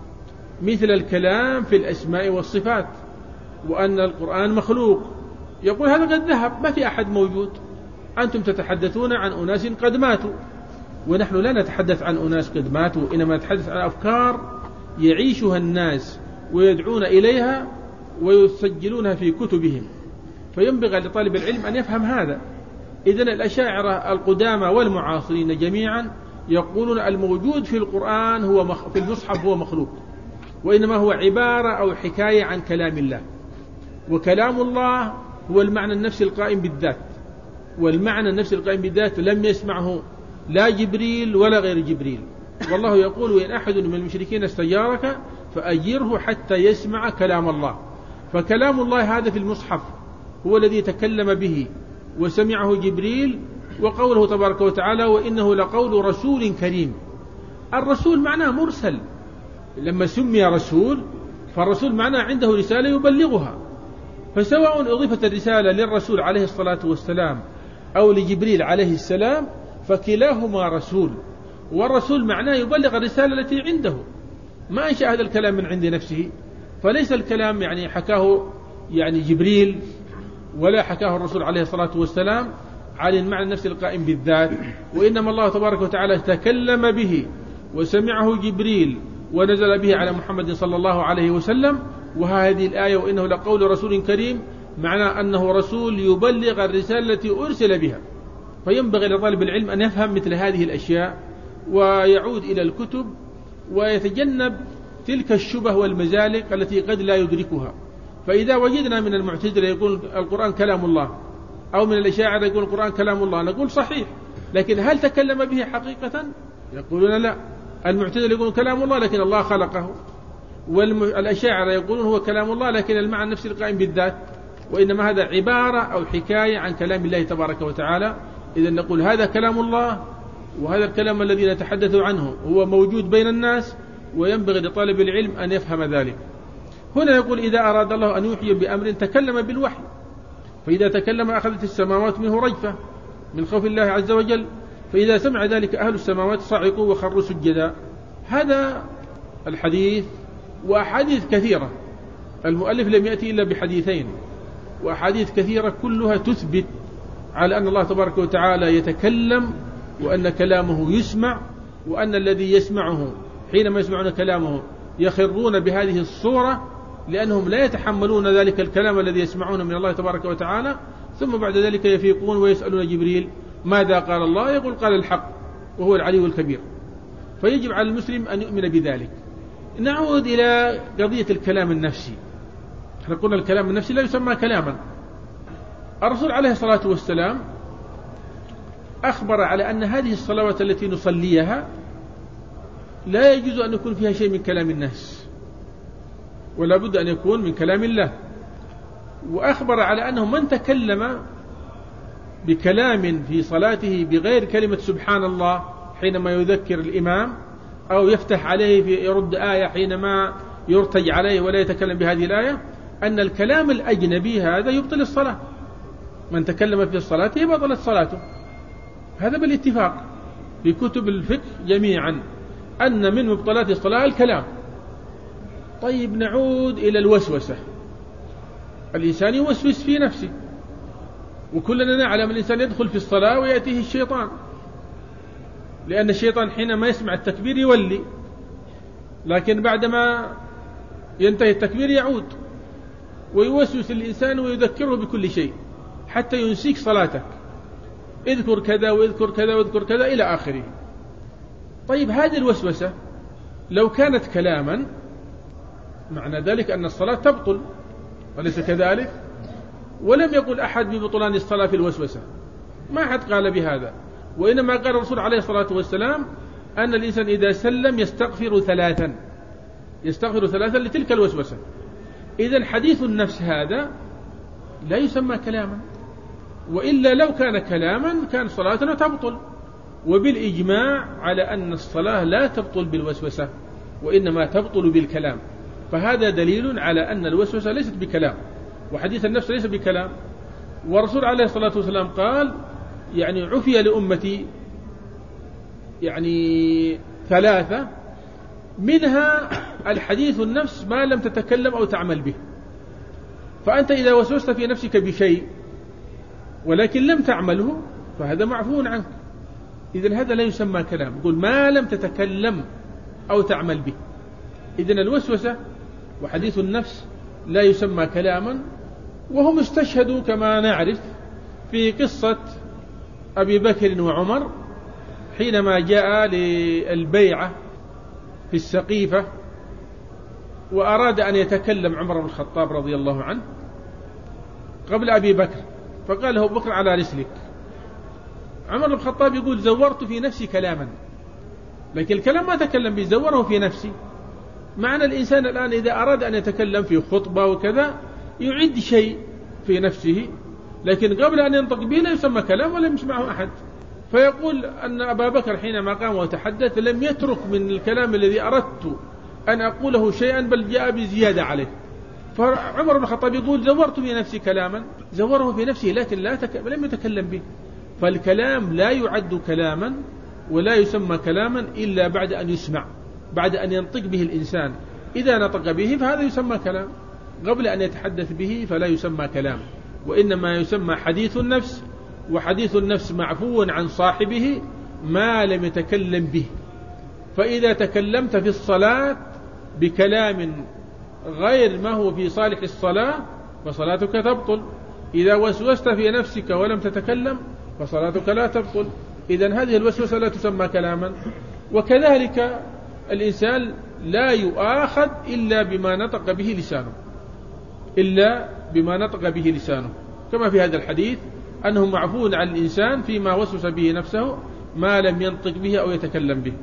مثل الكلام في الأسماء والصفات وأن القرآن مخلوق. يقول هذا قد ذهب، ما في أحد موجود، أنتم تتحدثون عن أناس قد ماتوا، ونحن لا نتحدث عن أناس قد ماتوا، إنما نتحدث عن أفكار يعيشها الناس ويدعون إليها ويسجلونها في كتبهم. فينبغي لطالب العلم أن يفهم هذا. إذن الأشاعرة القدامى والمعاصرين جميعا يقولون الموجود في القرآن هو مخ... في المصحف هو مخلوق، وإنما هو عبارة أو حكاية عن كلام الله، وكلام الله هو المعنى النفسي القائم بالذات، والمعنى النفسي القائم بالذات لم يسمعه لا جبريل ولا غير جبريل. والله يقول وإن أحد من المشركين استجارك فأجره حتى يسمع كلام الله. فكلام الله هذا في المصحف هو الذي تكلم به وسمعه جبريل، وقوله تبارك وتعالى وإنه لقول رسول كريم. الرسول معناه مرسل، لما سمي رسول فالرسول معناه عنده رسالة يبلغها، فسواء أضيفت الرسالة للرسول عليه الصلاة والسلام أو لجبريل عليه السلام فكلاهما رسول، والرسول معناه يبلغ الرسالة التي عنده، ما أنشأ هذا الكلام من عند نفسه، فليس الكلام يعني حكاه يعني جبريل ولا حكاه الرسول عليه الصلاة والسلام على المعنى النفسي القائم بالذات، وإنما الله تبارك وتعالى تكلم به وسمعه جبريل ونزل به على محمد صلى الله عليه وسلم. وهذه الآية وإنه لقول رسول كريم معنى أنه رسول يبلغ الرسالة التي أرسل بها. فينبغي لطالب العلم أن يفهم مثل هذه الأشياء ويعود إلى الكتب ويتجنب تلك الشبه والمزالق التي قد لا يدركها. فإذا وجدنا من المعتزلة يقول القرآن كلام الله، أو من الأشاعرة يقول القرآن كلام الله، نقول صحيح، لكن هل تكلم به حقيقة؟ يقولون لا. المعتزلة يقولون كلام الله لكن الله خلقه، والأشاعرة يقولون هو كلام الله لكن المعنى النفسي القائم بالذات، وإنما هذا عبارة أو حكاية عن كلام الله تبارك وتعالى. إذا نقول هذا كلام الله، وهذا الكلام الذي نتحدث عنه هو موجود بين الناس، وينبغي لطالب العلم أن يفهم ذلك. هنا يقول إذا أراد الله أن يوحي بأمر تكلم بالوحي، فإذا تكلم أخذت السماوات منه رجفة من خوف الله عز وجل، فإذا سمع ذلك أهل السماوات صعقوا وخروا سجدا. هذا الحديث وأحاديث كثيرة، المؤلف لم يأتي إلا بحديثين، وأحاديث كثيرة كلها تثبت على أن الله تبارك وتعالى يتكلم، وأن كلامه يسمع، وأن الذي يسمعه حينما يسمعون كلامه يخرون بهذه الصورة لأنهم لا يتحملون ذلك الكلام الذي يسمعون من الله تبارك وتعالى، ثم بعد ذلك يفيقون ويسألون جبريل ماذا قال الله؟ يقول قال الحق وهو العلي الكبير. فيجب على المسلم أن يؤمن بذلك. نعود إلى قضية الكلام النفسي. احنا قلنا الكلام النفسي لا يسمى كلاما. الرسول عليه الصلاة والسلام أخبر على أن هذه الصلوات التي نصليها لا يجوز أن يكون فيها شيء من كلام الناس، ولا بد أن يكون من كلام الله. وأخبر على أنه من تكلم بكلام في صلاته بغير كلمة سبحان الله حينما يذكر الإمام، أو يفتح عليه في يرد آية حينما يرتج عليه ولا يتكلم بهذه الآية، أن الكلام الأجنبي هذا يبطل الصلاة. من تكلم في الصلاة بطلت صلاته، هذا بالاتفاق في كتب الفقه جميعا أن من مبطلات الصلاة الكلام. طيب نعود إلى الوسوسة. الإنسان يوسوس في نفسه، وكلنا نعلم الإنسان يدخل في الصلاة ويأتيه الشيطان، لأن الشيطان حينما يسمع التكبير يولي، لكن بعدما ينتهي التكبير يعود ويوسوس الإنسان ويذكره بكل شيء حتى ينسيك صلاتك، اذكر كذا واذكر كذا واذكر كذا إلى آخره. طيب هذه الوسوسة لو كانت كلاما معنى ذلك أن الصلاة تبطل، وليس كذلك؟ ولم يقل أحد ببطلان الصلاة في الوسوسة، ما أحد قال بهذا، وإنما قال الرسول عليه الصلاة والسلام أن الإنسان إذا سلم يستغفر ثلاثا، يستغفر ثلاثا لتلك الوسوسة. إذن حديث النفس هذا لا يسمى كلاما، وإلا لو كان كلاما كان صلاتنا تبطل. وبالإجماع على أن الصلاة لا تبطل بالوسوسة، وإنما تبطل بالكلام. فهذا دليل على أن الوسوسة ليست بكلام، وحديث النفس ليس بكلام. والرسول عليه الصلاة والسلام قال يعني عفي لأمتي يعني ثلاثة، منها الحديث النفس ما لم تتكلم أو تعمل به. فأنت إذا وسوست في نفسك بشيء ولكن لم تعمله فهذا معفو عنك، إذن هذا لا يسمى كلام. يقول ما لم تتكلم أو تعمل به. إذن الوسوسة وحديث النفس لا يسمى كلاما. وهم استشهدوا كما نعرف في قصة أبي بكر وعمر حينما جاء للبيعة في السقيفة وأراد أن يتكلم عمر بن الخطاب رضي الله عنه قبل أبي بكر، فقال له أبو بكر على رسلك. عمر بن الخطاب يقول زورت في نفسي كلاما، لكن الكلام ما تكلم به، زوره في نفسي. معنى الإنسان الآن إذا أراد أن يتكلم في خطبة وكذا يعد شيء في نفسه، لكن قبل أن ينطق به لا يسمى كلام ولا يسمعه أحد. فيقول أن أبا بكر حينما قام وتحدث لم يترك من الكلام الذي أردت أن أقوله شيئا بل جاء بزيادة عليه. فعمر بن الخطاب يقول زورت في نفسي كلاما، زوره في نفسه لكن لا تك... لم يتكلم به. فالكلام لا يعد كلاما ولا يسمى كلاما إلا بعد أن يسمع، بعد أن ينطق به الإنسان. إذا نطق به فهذا يسمى كلام، قبل أن يتحدث به فلا يسمى كلام، وإنما يسمى حديث النفس. وحديث النفس معفو عن صاحبه ما لم يتكلم به. فإذا تكلمت في الصلاة بكلام غير ما هو في صالح الصلاة فصلاتك تبطل. إذا وسوست في نفسك ولم تتكلم فصلاتك لا تبطل. إذن هذه الوسوسة لا تسمى كلاما. وكذلك الإنسان لا يؤاخذ إلا بما نطق به لسانه، إلا بما نطق به لسانه، كما في هذا الحديث أنه معفو عن الإنسان فيما وسوس به نفسه ما لم ينطق به أو يتكلم به.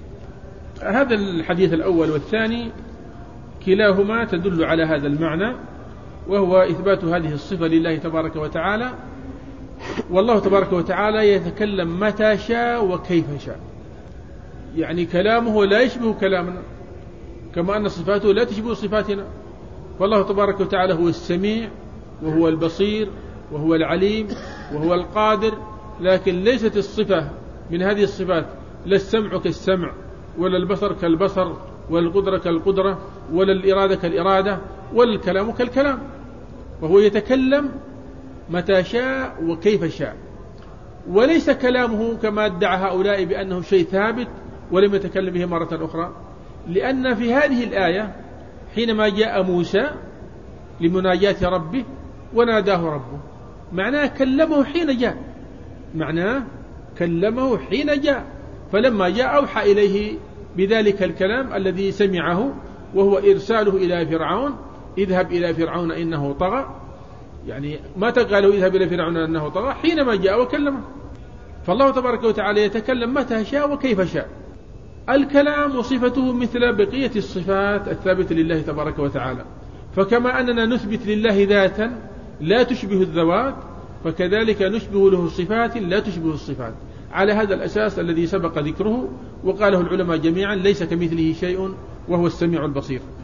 هذا الحديث الأول والثاني كلاهما تدل على هذا المعنى، وهو إثبات هذه الصفة لله تبارك وتعالى. والله تبارك وتعالى يتكلم متى شاء وكيف شاء، يعني كلامه لا يشبه كلامنا كما أن صفاته لا تشبه صفاتنا. والله تبارك وتعالى هو السميع وهو البصير وهو العليم وهو القادر، لكن ليست الصفة من هذه الصفات لا السمع كالسمع ولا البصر كالبصر ولا القدرة كالقدرة ولا الإرادة كالإرادة ولا الكلام كالكلام. وهو يتكلم متى شاء وكيف شاء، وليس كلامه كما ادعى هؤلاء بأنه شيء ثابت ولم يتكلم به مرة أخرى. لأن في هذه الآية حينما جاء موسى لمناجاة ربه وناداه ربه، معناه كلمه حين جاء، معناه كلمه حين جاء. فلما جاء أوحى إليه بذلك الكلام الذي سمعه، وهو إرساله إلى فرعون: اذهب إلى فرعون إنه طغى. يعني ما تقاله اذهب إلى فرعون إنه طغى حينما جاء وكلمه. فالله تبارك وتعالى يتكلم متى شاء وكيف شاء. الكلام وصفته مثل بقية الصفات الثابتة لله تبارك وتعالى. فكما أننا نثبت لله ذاتا لا تشبه الذوات، فكذلك نشبه له صفات لا تشبه الصفات، على هذا الأساس الذي سبق ذكره. وقاله العلماء جميعا: ليس كمثله شيء وهو السميع البصير.